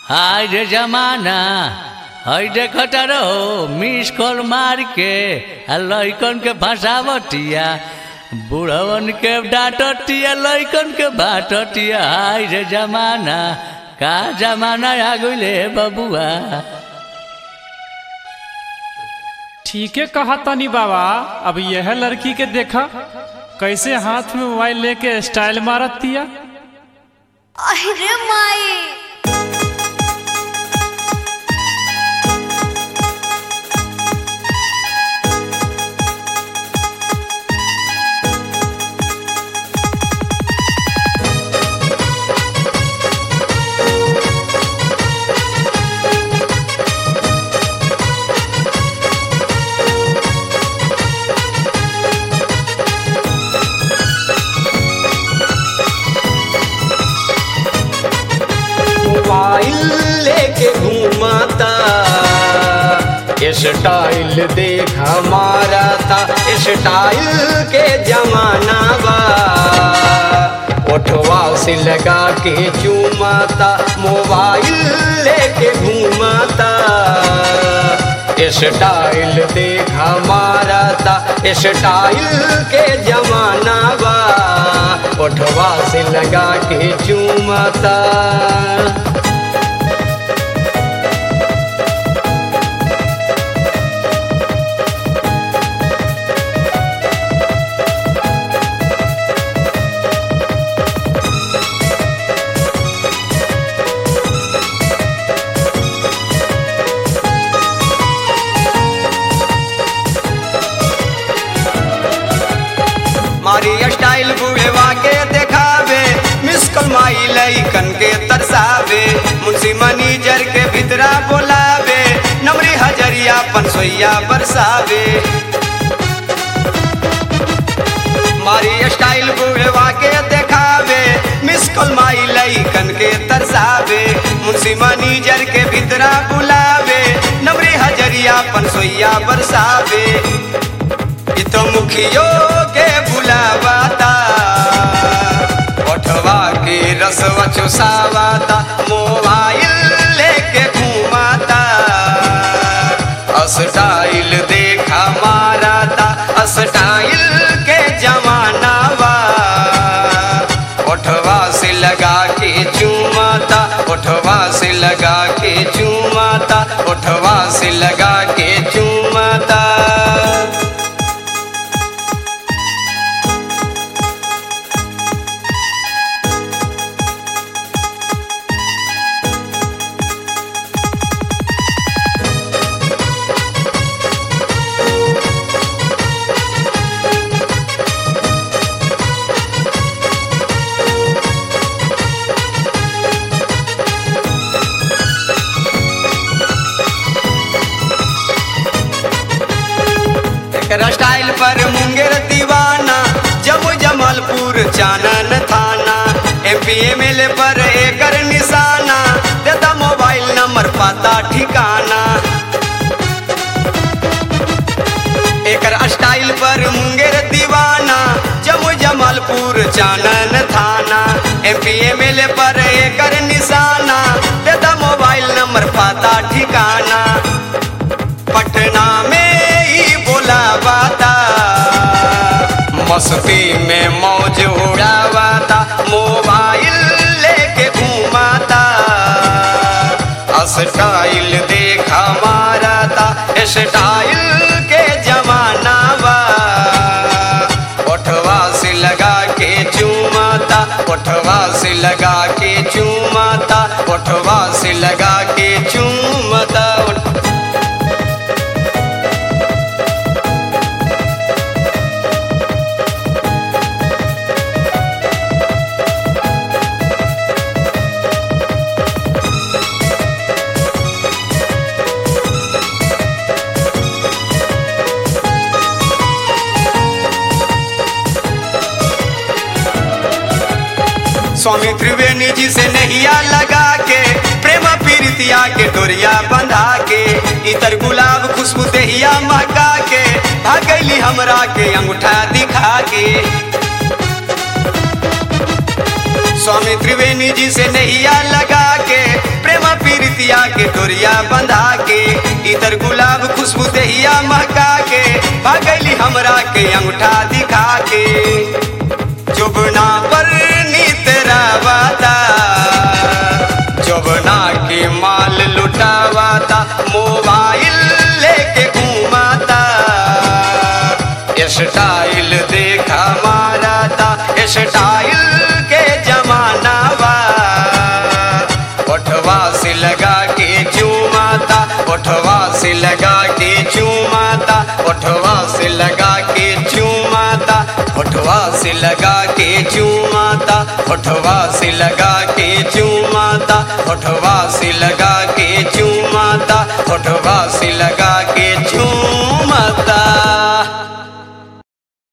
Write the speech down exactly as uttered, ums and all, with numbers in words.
हाय रे जमाना हई देखत रहो मिस कॉल मार के आ लइकन के फंसावतिया बुढ़वन के डांटतिया लइकन के बाटतिया। हाय रे जमाना का जमाना आ गइले बबुआ। ठीके कहा तनी बाबा। अब यह लड़की के देखा कैसे हाथ में मोबाइल लेके स्टाइल मारत दिया। अरे माई मोबाइल लेके घूमाता स्टाइल देख हमारा था स्टाइल के जमाना बा। ओठवा से लगा के चूमाता मोबाइल लेके घूमाता स्टाइल देख हमारा था स्टाइल के जमाना बा। ओठवा से लगा के चूमाता मारी स्टाइल बुढ़वा के देखावे मिस कॉल माई लइकन के तरसावे मुंशी मैनेजर के भीतरा बोलावे नमरी हजरिया पंसोइया बरसावे। मारी स्टाइल बुढ़वा के देखावे मिस कॉल माई लइकन के तरसावे मुंशी मैनेजर के भीतरा बुलावे नमरी हजरिया पंसोइया बरसावे। तो मुखियो के बुलावाता ओठवा के रसवा चुसावाता मोबाइल लेके घूमाता स्टाइल देखा माराता स्टाइल के जमाना बा। ओठवा से लगा के चूमाता ओठवा से लगा के चूमाता ओठवा से लगा के चूमाता। स्टाइल पर मुंगेर दीवाना जब जमालपुर चानन थाना एमपी एमएलए पर एकर निशाना देता मोबाइल नंबर पता ठिकाना। एकर स्टाइल पर मुंगेर दीवाना जब जमालपुर चानन थाना एमपी एमएलए पर एकर निशाना देता मोबाइल नंबर पता ठिकाना। पटना में बुलावाता मस्ती में मौज उड़ावाता मोबाइल लेके घूमाता स्टाइल देखा माराता स्टाइल के जमाना बा। ओठवा से लगा के चूमाता ओठवा से लगा के चूमाता ओठवा से लगा के चूमाता। स्वामी त्रिवेणी जी से नैया लगा के प्रेम पीरितिया के डोरिया बंधा के इतर गुलाब खुशबू देहिया महका के भागैली हमरा के अंगूठा दिखा के। स्वामी त्रिवेणी जी से नैया लगा के प्रेम पीरितिया के डोरिया बंधा के इधर गुलाब खुशबू दहिया महका के भागली हमरा के अंगूठा दिखा के जुबना पर नीतरा वादा जुबना के माल लुटावाता मोबाइल लेके घूमाता स्टाइल देखा मारा था स्टाइल के जमाना बा ओठवा से लगा के चूमाता ओठवा से लगा के चूमाता ओठवा से लगा के चूमाता ओठवा से लगा के चूमाता ओठवा से लगा के चूमाता ओठवा से लगा के चूमाता ओठवा